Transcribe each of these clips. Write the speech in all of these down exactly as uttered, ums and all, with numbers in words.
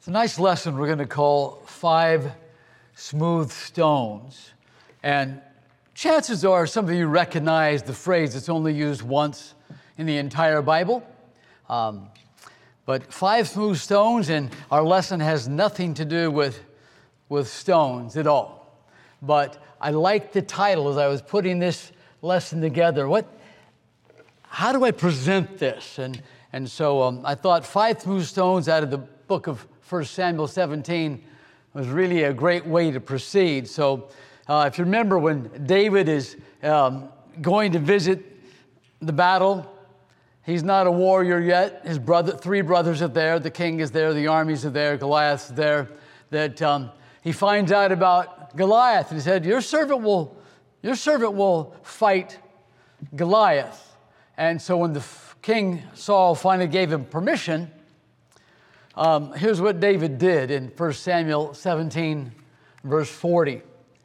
It's a nice lesson we're going to call Five Smooth Stones. And chances are some of you recognize the phrase that's only used once in the entire Bible. Um, but five smooth stones, and our lesson has nothing to do with, with stones at all. But I like the title as I was putting this lesson together. What, how do I present this? And, and so um, I thought five smooth stones out of the book of First Samuel seventeen was really a great way to proceed. So uh, if you remember when David is um, going to visit the battle, he's not a warrior yet. His brother, three brothers are there. The king is there. The armies are there. Goliath's there. That um, he finds out about Goliath, and he said, "Your servant will, your servant will fight Goliath." And so when the king Saul finally gave him permission, um, here's what David did in First Samuel seventeen, verse forty.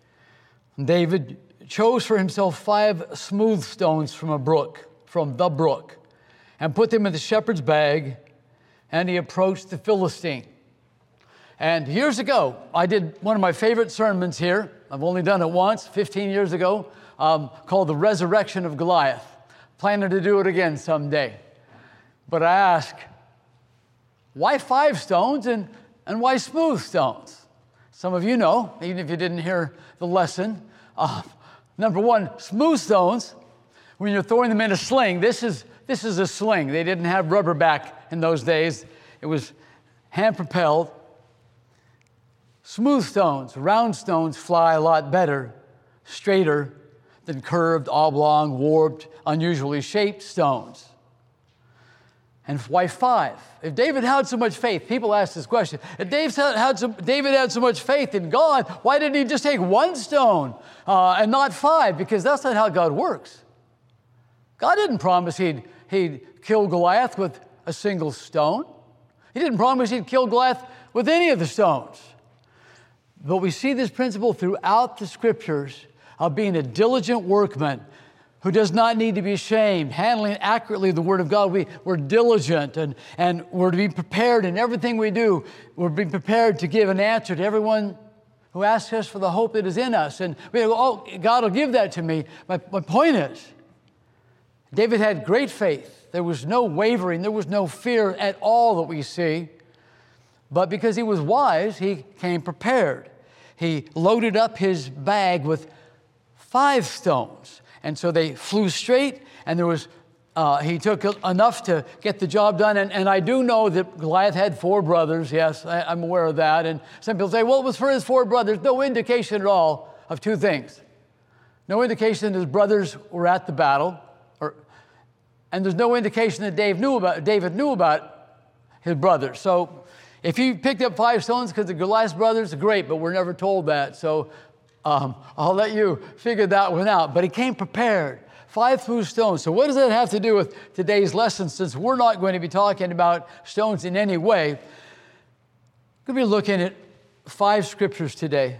David chose for himself five smooth stones from a brook, from the brook, and put them in the shepherd's bag, and he approached the Philistine. And years ago, I did one of my favorite sermons here. I've only done it once, fifteen years ago, um, called The Resurrection of Goliath. Planning to do it again someday. But I ask, why five stones and, and why smooth stones? Some of you know, even if you didn't hear the lesson. Uh, number one, smooth stones, when you're throwing them in a sling, this is, this is a sling. They didn't have rubber back in those days. It was hand-propelled. Smooth stones, round stones fly a lot better, straighter than curved, oblong, warped, unusually shaped stones. And why five? If David had so much faith, people ask this question, if David had so, David had so much faith in God, why didn't he just take one stone uh, and not five? Because that's not how God works. God didn't promise he'd, he'd kill Goliath with a single stone. He didn't promise he'd kill Goliath with any of the stones. But we see this principle throughout the scriptures of being a diligent workman who does not need to be ashamed, handling accurately the Word of God. We, we're diligent and, and we're to be prepared in everything we do. We're being prepared to give an answer to everyone who asks us for the hope that is in us. And we go, oh, God will give that to me. My, my point is, David had great faith. There was no wavering. There was no fear at all that we see. But because he was wise, he came prepared. He loaded up his bag with five stones. And so they flew straight, and there was, uh, he took enough to get the job done. And, and I do know that Goliath had four brothers. Yes, I, I'm aware of that. And some people say, well, it was for his four brothers. No indication at all of two things. No indication that his brothers were at the battle, or, and there's no indication that Dave knew about, David knew about his brothers. So if he picked up five stones because of Goliath's brothers, great, but we're never told that. So Um, I'll let you figure that one out. But he came prepared. Five smooth stones. So what does that have to do with today's lesson, since we're not going to be talking about stones in any way? We're going to be looking at five scriptures today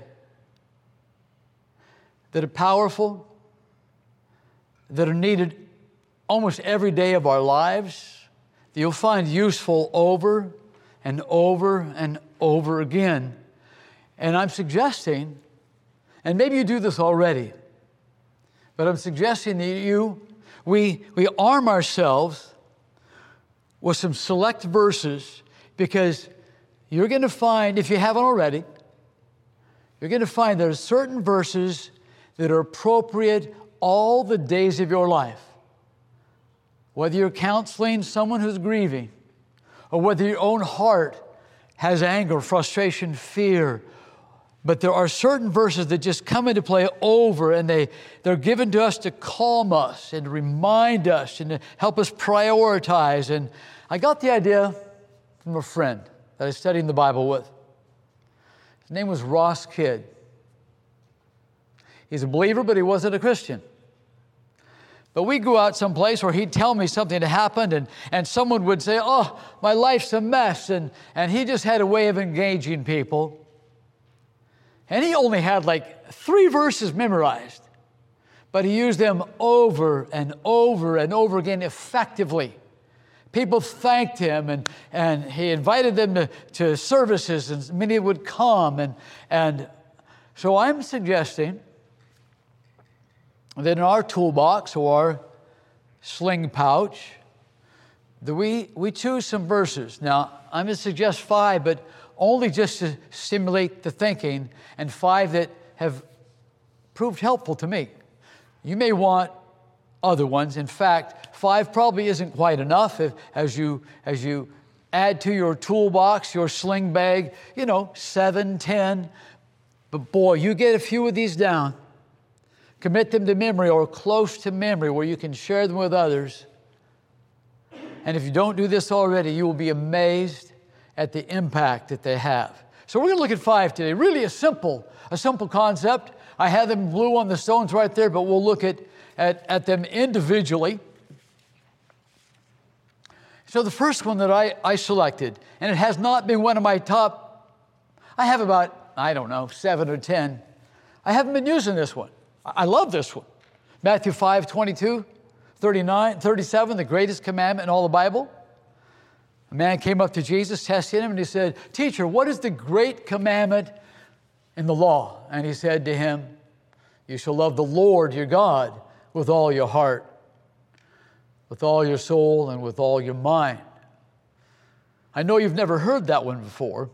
that are powerful, that are needed almost every day of our lives, that you'll find useful over and over and over again. And I'm suggesting, and maybe you do this already, but I'm suggesting that you, we, we arm ourselves with some select verses, because you're going to find, if you haven't already, you're going to find there are certain verses that are appropriate all the days of your life. Whether you're counseling someone who's grieving, or whether your own heart has anger, frustration, fear. But there are certain verses that just come into play over, and they, they're given to us to calm us and remind us and to help us prioritize. And I got the idea from a friend that I was studying the Bible with. His name was Ross Kidd. He's a believer, but he wasn't a Christian. But we'd go out someplace where he'd tell me something had happened, and, and someone would say, oh, my life's a mess. And, and he just had a way of engaging people. And he only had like three verses memorized, but he used them over and over and over again effectively, People thanked him, and, and he invited them to, to services, and many would come. And, and so I'm suggesting that in our toolbox or our sling pouch, that we, we choose some verses. Now, I'm going to suggest five, but only just to stimulate the thinking, and five that have proved helpful to me. You may want other ones. In fact, five probably isn't quite enough if, as you as you add to your toolbox, your sling bag, you know, seven, ten. But boy, you get a few of these down, commit them to memory or close to memory where you can share them with others. And if you don't do this already, you will be amazed at the impact that they have. So we're going to look at five today. Really a simple, a simple concept. I have them blue on the stones right there, but we'll look at At, at them individually. So the first one that I, I selected, and it has not been one of my top, I have about, I don't know, seven or ten. I haven't been using this one. I, I love this one. Matthew five, twenty-two, thirty-nine, thirty-seven, the greatest commandment in all the Bible. A man came up to Jesus, testing him, and he said, "Teacher, what is the great commandment in the law?" And he said to him, "You shall love the Lord your God with all your heart, with all your soul, and with all your mind." I know you've never heard that one before.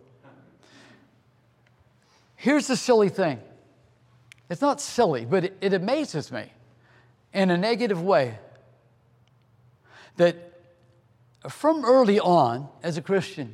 Here's the silly thing. It's not silly, but it, it amazes me in a negative way that from early on as a Christian,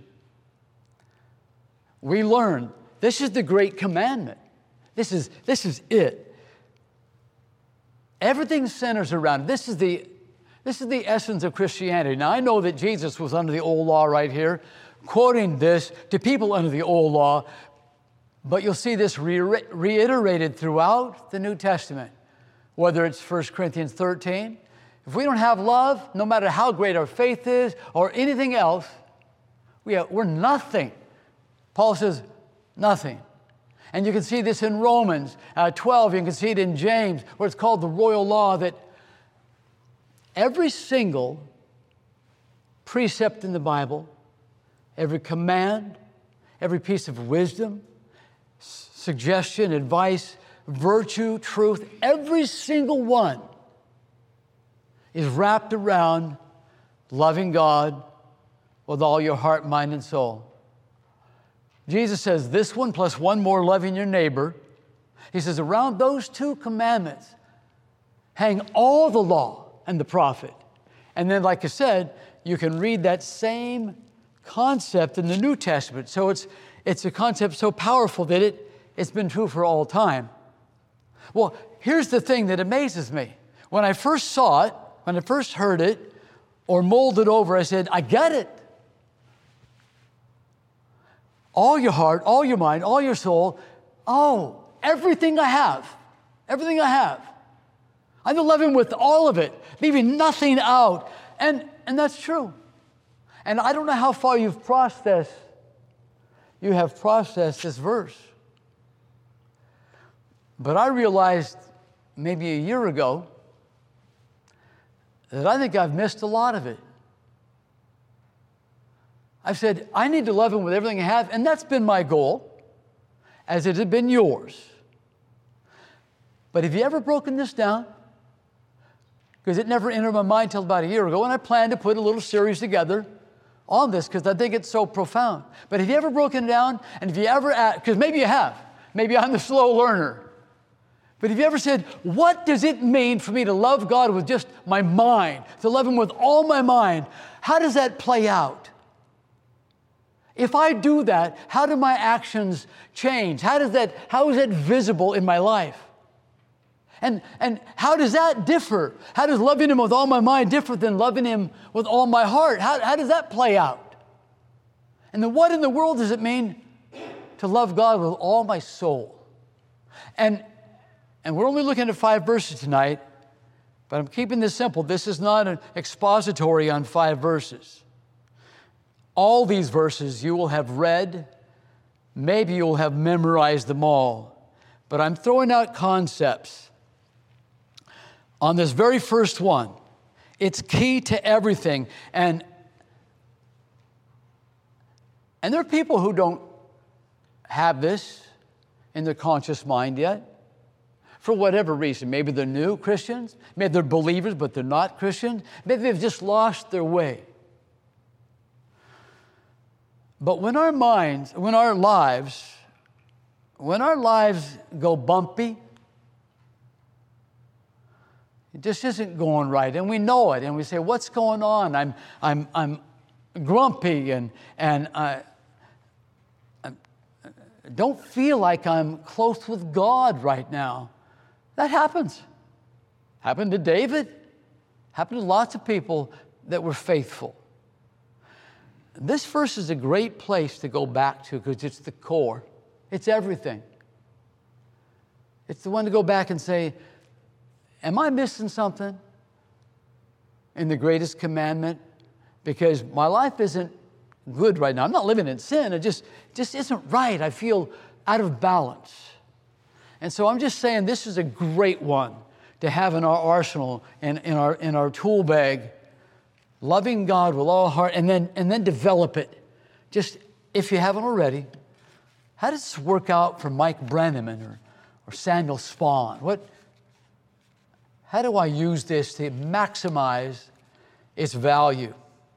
we learn this is the great commandment. This is, this is it. Everything centers around, this is the this is the essence of Christianity. Now, I know that Jesus was under the old law right here, quoting this to people under the old law, but you'll see this re- reiterated throughout the New Testament, whether it's First Corinthians thirteen. If we don't have love, no matter how great our faith is or anything else, we have, we're nothing. Paul says, nothing. And you can see this in Romans uh, twelve. You can see it in James, where it's called the royal law, that every single precept in the Bible, every command, every piece of wisdom, s- suggestion, advice, virtue, truth, every single one is wrapped around loving God with all your heart, mind, and soul. Jesus says this one plus one more, loving your neighbor. He says around those two commandments hang all the law and the prophet. And then, like I said, you can read that same concept in the New Testament. So it's, it's a concept so powerful that it, it's been true for all time. Well, here's the thing that amazes me. When I first saw it, when I first heard it, or mulled it over, I said, I get it. All your heart, all your mind, all your soul, oh, everything I have, everything I have. I'm to love him with all of it, leaving nothing out. And, and that's true. And I don't know how far you've processed, you have processed this verse. But I realized maybe a year ago that I think I've missed a lot of it. I've said, I need to love him with everything I have, and that's been my goal, as it has been yours. But have you ever broken this down? Because it never entered my mind until about a year ago, and I planned to put a little series together on this because I think it's so profound. But have you ever broken it down? And have you ever, because maybe you have, maybe I'm the slow learner. But have you ever said, what does it mean for me to love God with just my mind, to love him with all my mind? How does that play out? If I do that, how do my actions change? How does that, how is that visible in my life? And, and how does that differ? How does loving him with all my mind differ than loving him with all my heart? How, how does that play out? And then what in the world does it mean to love God with all my soul? And, and we're only looking at five verses tonight, but I'm keeping this simple. This is not an expository on five verses. All these verses you will have read, maybe you'll have memorized them all, but I'm throwing out concepts. On this very first one, it's key to everything. And And there are people who don't have this in their conscious mind yet, for whatever reason. Maybe they're new Christians, maybe they're believers, but they're not Christians. Maybe they've just lost their way. But when our minds, when our lives, when our lives go bumpy, it just isn't going right, and we know it, and we say, "What's going on? I'm, I'm, I'm grumpy, and and I, I don't feel like I'm close with God right now." That happens. Happened to David. Happened to lots of people that were faithful. This verse is a great place to go back to because it's the core. It's everything. It's the one to go back and say, am I missing something in the greatest commandment? Because my life isn't good right now. I'm not living in sin. It just, just isn't right. I feel out of balance. And so I'm just saying this is a great one to have in our arsenal and in our, in our tool bag. Loving God with all heart, and then, and then develop it. Just, if you haven't already, how does this work out for Mike Brenneman or, or Samuel Spahn? What, how do I use this to maximize its value?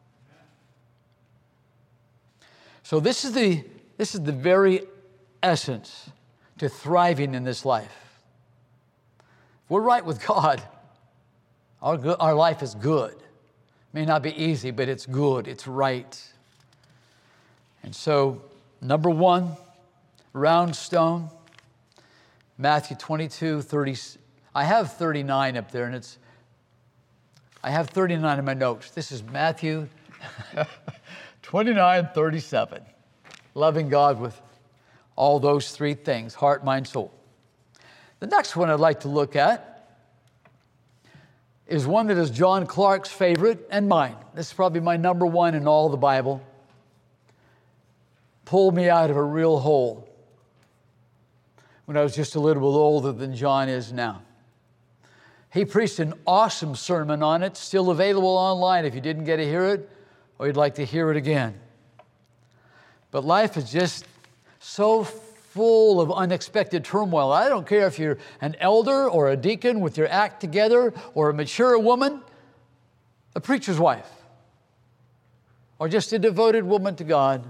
So this is the, this is the very essence to thriving in this life. If we're right with God, our, go- our life is good. May not be easy, but it's good, it's right. And so, number one, round stone, Matthew twenty-two, thirty. I have thirty-nine up there, and it's, I have thirty-nine in my notes. This is Matthew twenty-nine, thirty-seven. Loving God with all those three things, heart, mind, soul. The next one I'd like to look at is one that is John Clark's favorite and mine. This is probably my number one in all the Bible. Pulled me out of a real hole when I was just a little bit older than John is now. He preached an awesome sermon on it, still available online if you didn't get to hear it or you'd like to hear it again. But life is just so full of unexpected turmoil. I don't care if you're an elder or a deacon with your act together or a mature woman, a preacher's wife, or just a devoted woman to God.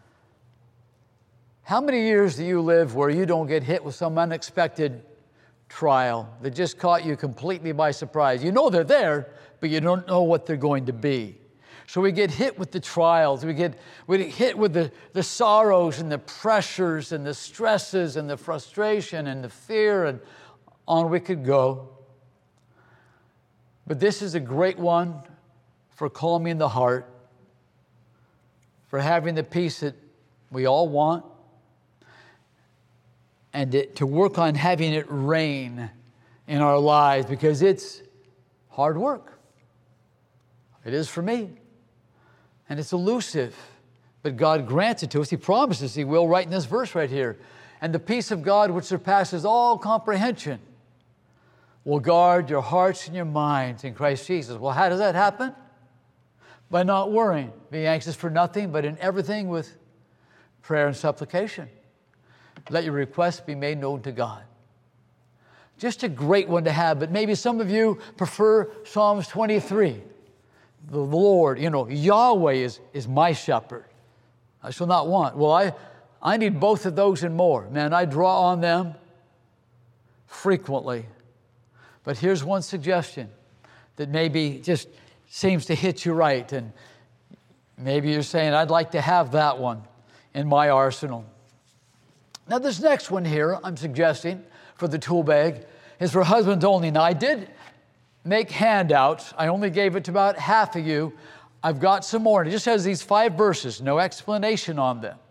How many years do you live where you don't get hit with some unexpected trial that just caught you completely by surprise? You know they're there, but you don't know what they're going to be. So we get hit with the trials, we get, we get hit with the, the sorrows and the pressures and the stresses and the frustration and the fear, and on we could go. But this is a great one for calming the heart, for having the peace that we all want, and it, to work on having it reign in our lives, because it's hard work. It is for me. And it's elusive, but God grants it to us. He promises He will, right in this verse right here. And the peace of God, which surpasses all comprehension, will guard your hearts and your minds in Christ Jesus. Well, how does that happen? By not worrying. Be anxious for nothing, but in everything with prayer and supplication. Let your requests be made known to God. Just a great one to have, but maybe some of you prefer Psalms twenty-three. The Lord, you know, Yahweh is, is my shepherd. I shall not want. Well, I, I need both of those and more. Man, I draw on them frequently. But here's one suggestion that maybe just seems to hit you right. And maybe you're saying, I'd like to have that one in my arsenal. Now, this next one here I'm suggesting for the tool bag is for husbands only. Now, I did make handouts. I only gave it to about half of you. I've got some more. And it just has these five verses, no explanation on them.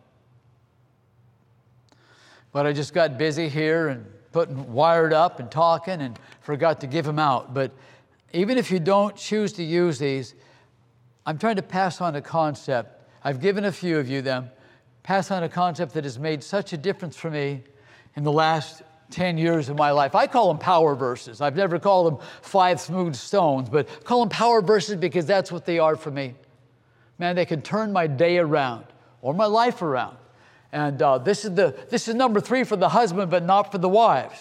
But I just got busy here and putting wired up and talking and forgot to give them out. But even if you don't choose to use these, I'm trying to pass on a concept. I've given a few of you them. Pass on a concept that has made such a difference for me in the last ten years of my life. I call them power verses. I've never called them five smooth stones, but call them power verses because that's what they are for me. Man, they can turn my day around. or my life around. And uh, this is the this is number three for the husband, but not for the wives.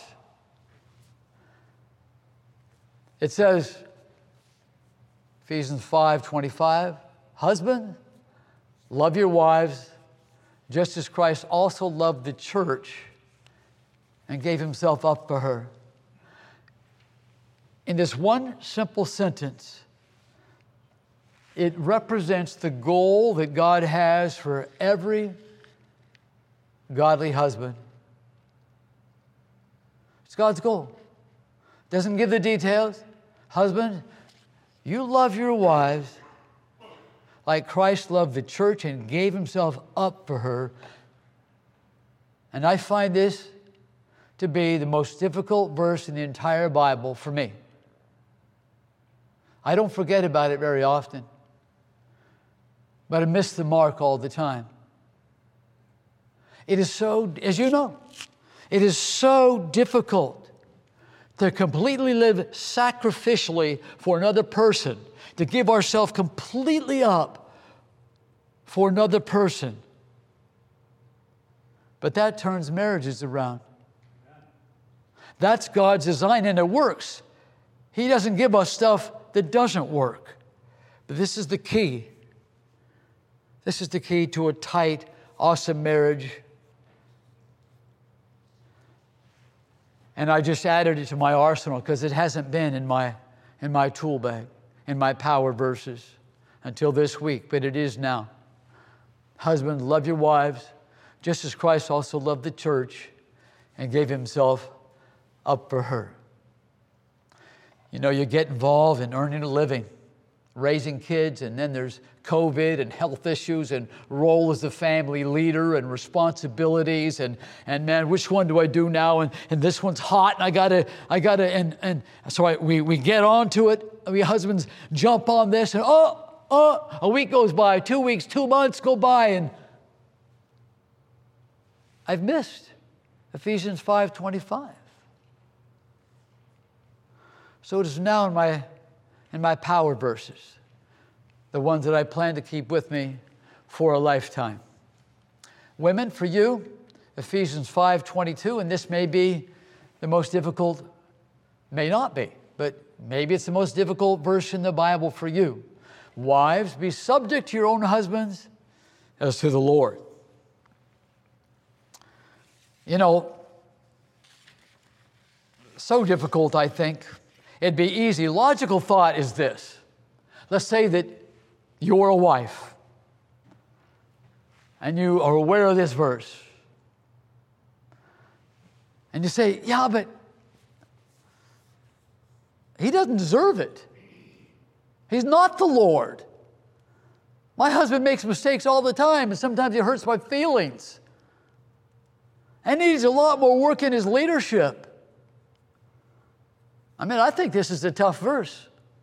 It says, Ephesians five twenty-five, husband, love your wives, just as Christ also loved the church and gave himself up for her. In this one simple sentence, it represents the goal that God has for every godly husband. It's God's goal. Doesn't give the details. Husband, you love your wives like Christ loved the church and gave himself up for her. And I find this to be the most difficult verse in the entire Bible for me. I don't forget about it very often, but I miss the mark all the time. It is so, as you know, it is so difficult to completely live sacrificially for another person, to give ourselves completely up for another person. But that turns marriages around. That's God's design, and it works. He doesn't give us stuff that doesn't work. But this is the key. This is the key to a tight, awesome marriage. And I just added it to my arsenal because it hasn't been in my, in my tool bag, in my power verses until this week, but it is now. Husbands, love your wives, just as Christ also loved the church and gave himself up for her. You know, you get involved in earning a living, raising kids, and then there's COVID and health issues and role as a family leader and responsibilities and, and man, which one do I do now? And, and this one's hot and I gotta, I gotta, and, and so I, we, we get onto it. We husbands jump on this and oh, oh, a week goes by, two weeks, two months go by, and I've missed Ephesians five twenty-five. So it is now in my, in my power verses, the ones that I plan to keep with me for a lifetime. Women, for you, Ephesians five twenty-two, and this may be the most difficult, may not be, but maybe it's the most difficult verse in the Bible for you. Wives, be subject to your own husbands as to the Lord. You know, so difficult, I think. It'd be easy. Logical thought is this. Let's say that you're a wife and you are aware of this verse. And you say, yeah, but he doesn't deserve it. He's not the Lord. My husband makes mistakes all the time, and sometimes he hurts my feelings. And he needs a lot more work in his leadership. I mean, I think this is a tough verse.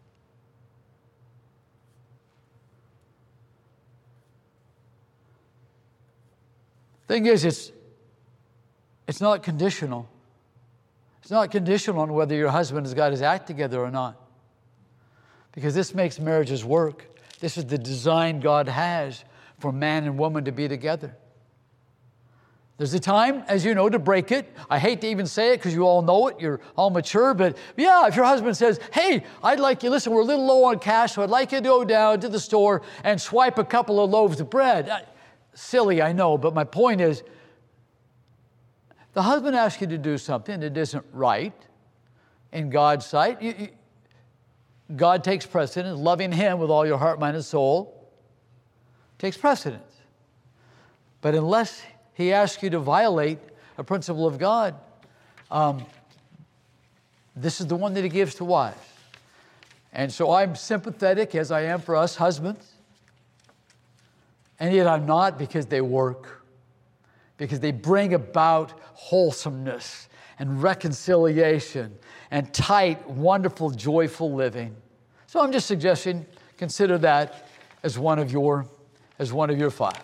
Thing is, it's, it's not conditional. It's not conditional on whether your husband has got his act together or not. Because this makes marriages work. This is the design God has for man and woman to be together. There's a time, as you know, to break it. I hate to even say it because you all know it. You're all mature. But yeah, if your husband says, hey, I'd like you, listen, we're a little low on cash, so I'd like you to go down to the store and swipe a couple of loaves of bread. Silly, I know, but my point is, the husband asks you to do something that isn't right in God's sight. You, you, God takes precedence. Loving him with all your heart, mind, and soul takes precedence. But unless he asks you to violate a principle of God, um, this is the one that he gives to wives. And so I'm sympathetic, as I am for us husbands, and yet I'm not, because they work, because they bring about wholesomeness and reconciliation and tight, wonderful, joyful living. So I'm just suggesting, consider that as one of your, as one of your five.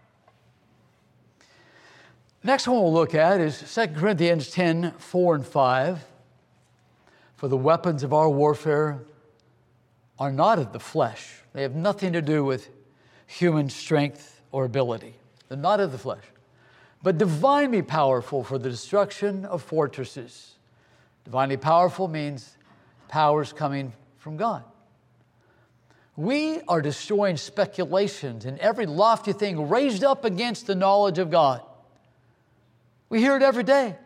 Next one we'll look at is Second Corinthians ten, four and five. For the weapons of our warfare are not of the flesh. They have nothing to do with human strength or ability. but not of the flesh, but divinely powerful for the destruction of fortresses. Divinely powerful means powers coming from God. We are destroying speculations and every lofty thing raised up against the knowledge of God. We hear it every day.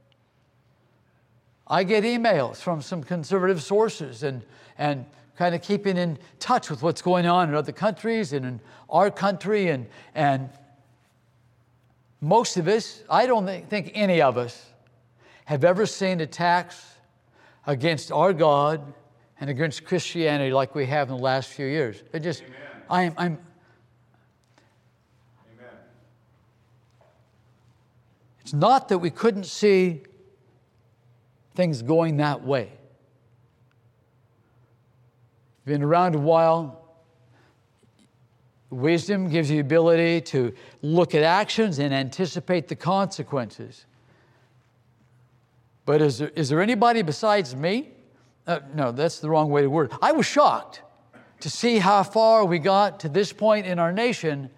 I get emails from some conservative sources and, and kind of keeping in touch with what's going on in other countries and in our country. And, and most of us, I don't think any of us, have ever seen attacks against our God and against Christianity like we have in the last few years. It just, I'm, I'm. Amen. It's not that we couldn't see things going that way. Been around a while. Wisdom gives you the ability to look at actions and anticipate the consequences. But is there, is there anybody besides me? Uh, no, that's the wrong way to word it. I was shocked to see how far we got to this point in our nation.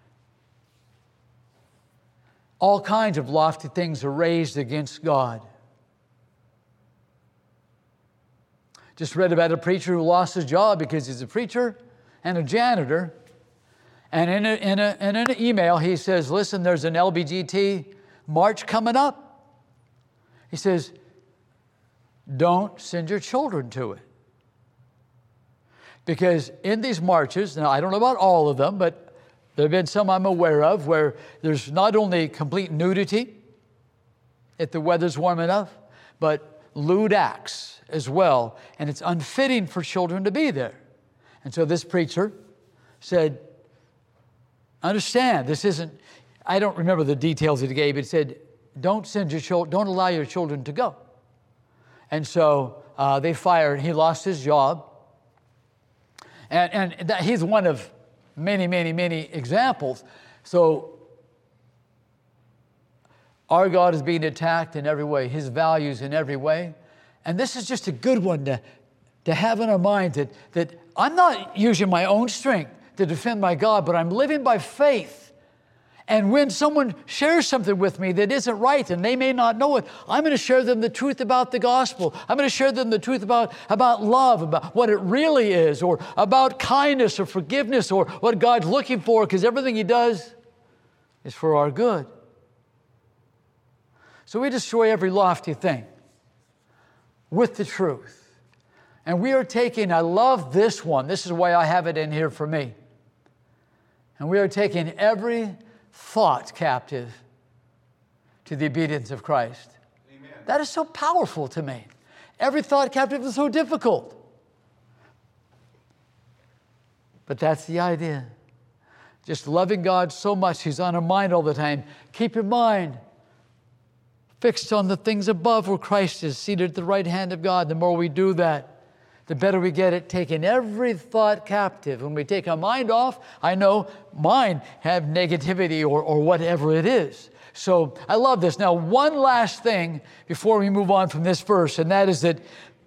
All kinds of lofty things are raised against God. Just read about a preacher who lost his job because he's a preacher and a janitor. And in, a, in, a, in an email, he says, listen, there's an L B G T march coming up. He says, don't send your children to it. Because in these marches, now I don't know about all of them, but there have been some I'm aware of where there's not only complete nudity, if the weather's warm enough, but lewd acts as well. And it's unfitting for children to be there. And so this preacher said, understand, this isn't, I don't remember the details that he gave, but he said, don't send your children, don't allow your children to go. And so uh, they fired, he lost his job. And, and that, he's one of many, many, many examples. So our God is being attacked in every way, his values in every way. And this is just a good one to, to have in our mind that, that I'm not using my own strength to defend my God, but I'm living by faith. And when someone shares something with me that isn't right and they may not know it, I'm going to share them the truth about the gospel. I'm going to share them the truth about, about love, about what it really is, or about kindness or forgiveness, or what God's looking for, because everything he does is for our good. So we destroy every lofty thing with the truth. And we are taking, I love this one. This is why I have it in here for me. And we are taking every thought captive to the obedience of Christ. Amen. That is so powerful to me. Every thought captive is so difficult. But that's the idea. Just loving God so much, he's on our mind all the time. Keep your mind fixed on the things above where Christ is seated at the right hand of God. The more we do that, the better we get at taking every thought captive. When we take our mind off, I know mine have negativity or, or whatever it is. So I love this. Now, one last thing before we move on from this verse, and that is that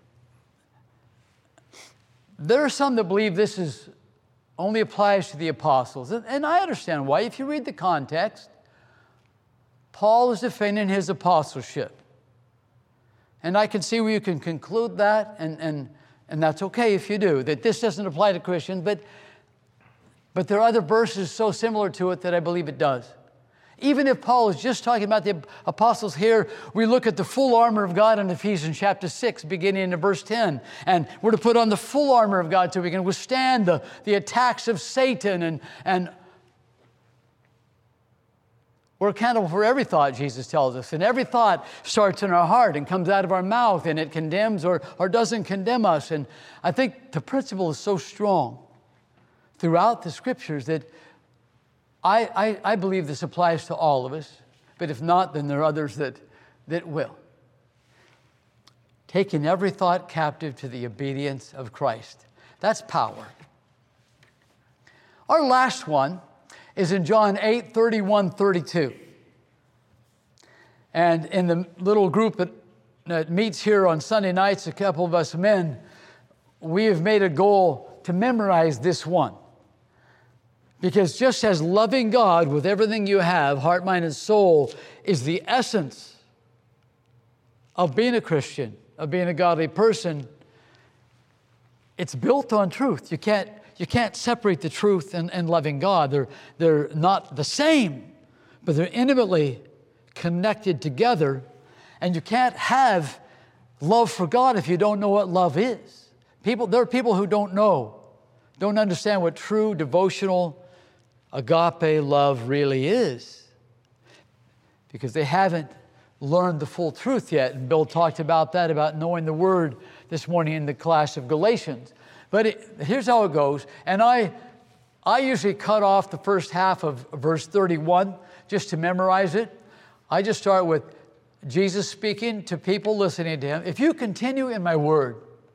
there are some that believe this is only applies to the apostles. And, and I understand why. If you read the context, Paul is defending his apostleship. And I can see where you can conclude that, and, and And that's okay if you do, that this doesn't apply to Christians, but, but there are other verses so similar to it that I believe it does. Even if Paul is just talking about the apostles here, we look at the full armor of God in Ephesians chapter six, beginning in verse ten. And we're to put on the full armor of God so we can withstand the, the attacks of Satan. And, and we're accountable for every thought, Jesus tells us. And every thought starts in our heart and comes out of our mouth, and it condemns or, or doesn't condemn us. And I think the principle is so strong throughout the Scriptures that I, I, I believe this applies to all of us. But if not, then there are others that, that will. Taking every thought captive to the obedience of Christ. That's power. Our last one is in John eight, thirty-one, thirty-two. And in the little group that, that meets here on Sunday nights, a couple of us men, we have made a goal to memorize this one. Because just as loving God with everything you have, heart, mind, and soul, is the essence of being a Christian, of being a godly person, it's built on truth. You can't, you can't separate the truth and, and loving God. They're, they're not the same, but they're intimately connected together. And you can't have love for God if you don't know what love is. People, there are people who don't know, don't understand what true devotional agape love really is, because they haven't learned the full truth yet. And Bill talked about that, about knowing the Word this morning in the class of Galatians. But it, here's how it goes. And I, I usually cut off the first half of verse thirty-one just to memorize it. I just start with Jesus speaking to people listening to Him. If you continue in my Word,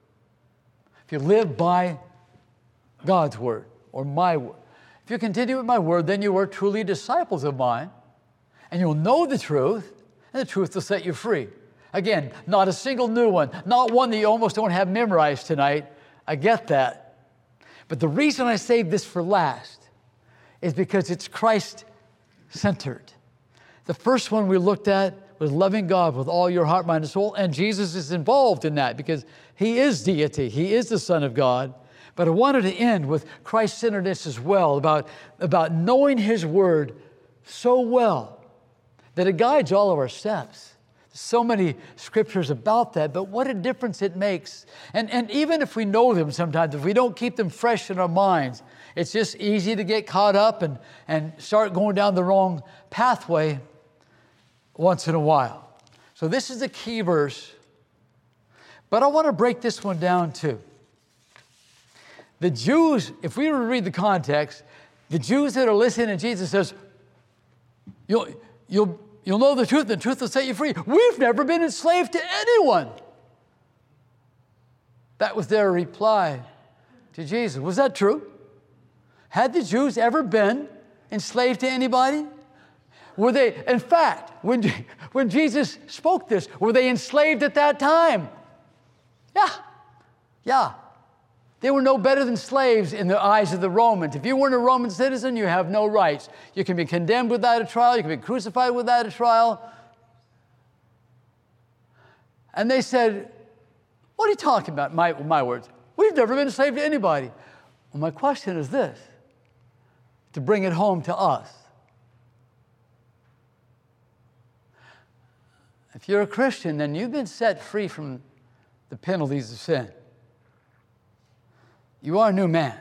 if you live by God's Word or my Word, if you continue with my Word, then you are truly disciples of mine, and you'll know the truth, and the truth will set you free. Again, not a single new one, not one that you almost don't have memorized tonight. I get that. But the reason I saved this for last is because it's Christ-centered. The first one we looked at was loving God with all your heart, mind, and soul, and Jesus is involved in that because He is deity. He is the Son of God. But I wanted to end with Christ-centeredness as well, about, about knowing His Word so well that it guides all of our steps. There's so many scriptures about that, but what a difference it makes. And, and even if we know them sometimes, if we don't keep them fresh in our minds, it's just easy to get caught up and, and start going down the wrong pathway once in a while. So this is the key verse, but I want to break this one down too. The Jews, if we were to read the context, the Jews that are listening to Jesus says, you'll, you'll, you'll know the truth, and the truth will set you free. We've never been enslaved to anyone. That was their reply to Jesus. Was that true? Had the Jews ever been enslaved to anybody? Were they, in fact, when, when Jesus spoke this, were they enslaved at that time? Yeah, yeah. They were no better than slaves in the eyes of the Romans. If you weren't a Roman citizen, you have no rights. You can be condemned without a trial. You can be crucified without a trial. And they said, what are you talking about? My, my words. We've never been enslaved to anybody. Well, my question is this, to bring it home to us. If you're a Christian, then you've been set free from the penalties of sin. You are a new man.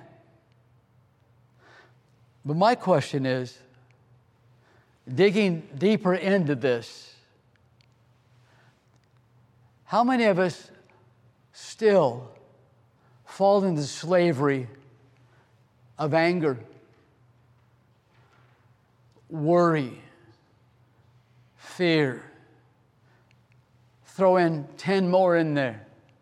But my question is, digging deeper into this, how many of us still fall into slavery of anger, worry, fear? Throw in ten more in there.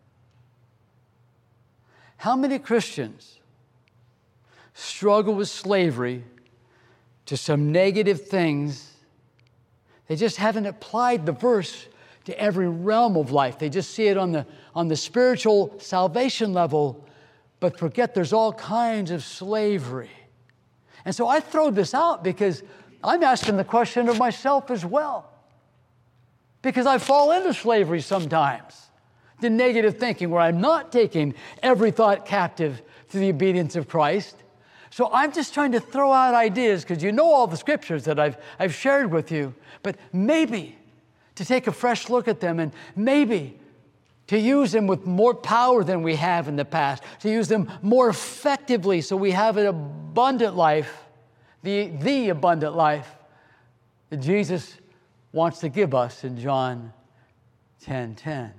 How many Christians struggle with slavery to some negative things? They just haven't applied the verse to every realm of life. They just see it on the, on the spiritual salvation level, but forget there's all kinds of slavery. And so I throw this out because I'm asking the question of myself as well. Because I fall into slavery sometimes. The negative thinking where I'm not taking every thought captive to the obedience of Christ. So I'm just trying to throw out ideas because you know all the scriptures that I've, I've shared with you, but maybe to take a fresh look at them and maybe to use them with more power than we have in the past, to use them more effectively so we have an abundant life, the, the abundant life that Jesus wants to give us in John ten ten.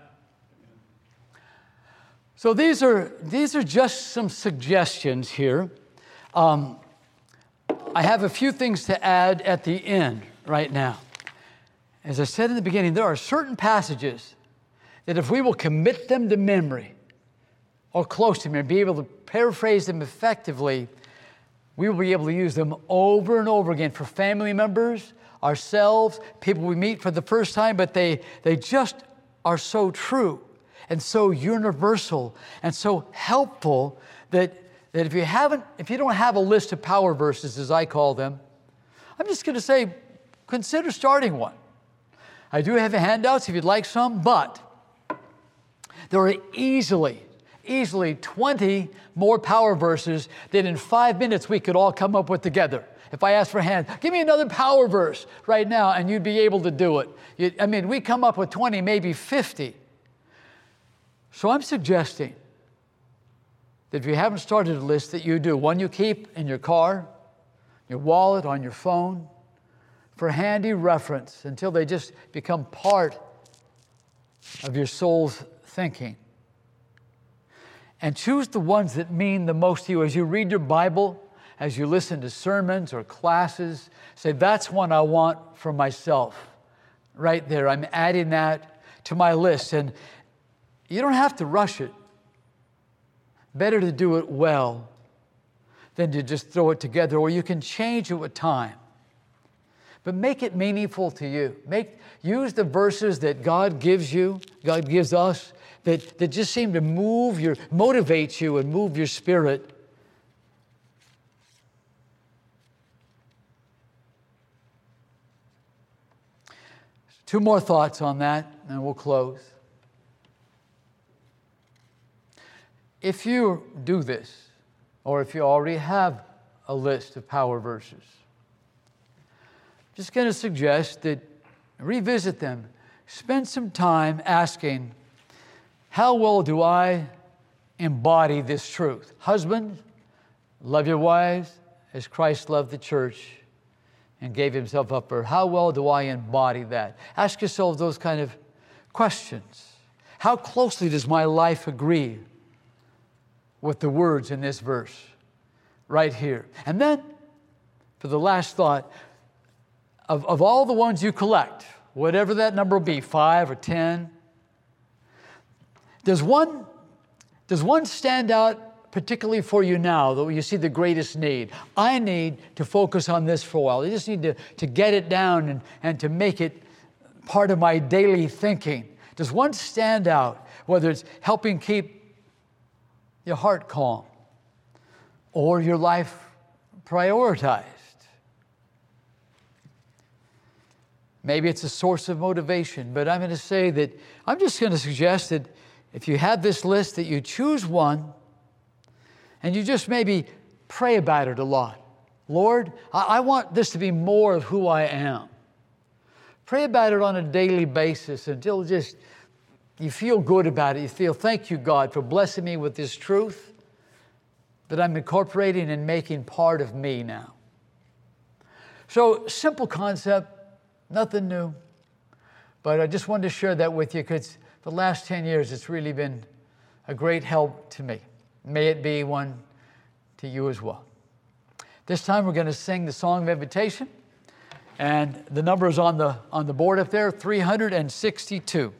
So these are, these are just some suggestions here. Um, I have a few things to add at the end right now. As I said in the beginning, there are certain passages that if we will commit them to memory or close to memory, be able to paraphrase them effectively, we will be able to use them over and over again for family members, ourselves, people we meet for the first time, but they, they just are so true and so universal and so helpful that that if you haven't, if you don't have a list of power verses, as I call them, I'm just going to say, consider starting one. I do have handouts if you'd like some, but there are easily, easily twenty more power verses that in five minutes we could all come up with together. If I asked for a hand, give me another power verse right now, and you'd be able to do it. You, I mean, we come up with twenty, maybe fifty. So I'm suggesting that if you haven't started a list, that you do. One you keep in your car, your wallet, on your phone, for handy reference until they just become part of your soul's thinking. And choose the ones that mean the most to you. As you read your Bible, as you listen to sermons or classes, say, that's one I want for myself. Right there, I'm adding that to my list. And you don't have to rush it. Better to do it well than to just throw it together, or you can change it with time. But make it meaningful to you. Make, use the verses that God gives you, God gives us, that, that just seem to move your, motivate you and move your spirit. Two more thoughts on that, and we'll close. If you do this, or if you already have a list of power verses, I'm just going to suggest that revisit them. Spend some time asking, how well do I embody this truth? Husbands, love your wives as Christ loved the church and gave himself up for her. How well do I embody that? Ask yourself those kind of questions. How closely does my life agree with the words in this verse right here? And then, for the last thought, of, of all the ones you collect, whatever that number will be, five or ten, does one, does one stand out particularly for you now, though you see the greatest need? I need to focus on this for a while. I just need to, to get it down and, and to make it part of my daily thinking. Does one stand out, whether it's helping keep your heart calm or your life prioritized? Maybe it's a source of motivation, but I'm going to say that I'm just going to suggest that if you have this list, that you choose one and you just maybe pray about it a lot. Lord, I, I want this to be more of who I am. Pray about it on a daily basis until just you feel good about it. You feel, thank you, God, for blessing me with this truth that I'm incorporating and making part of me now. So, simple concept, nothing new. But I just wanted to share that with you because the last ten years, it's really been a great help to me. May it be one to you as well. This time we're going to sing the song of invitation. And the number is on the, on the board up there, three hundred sixty-two.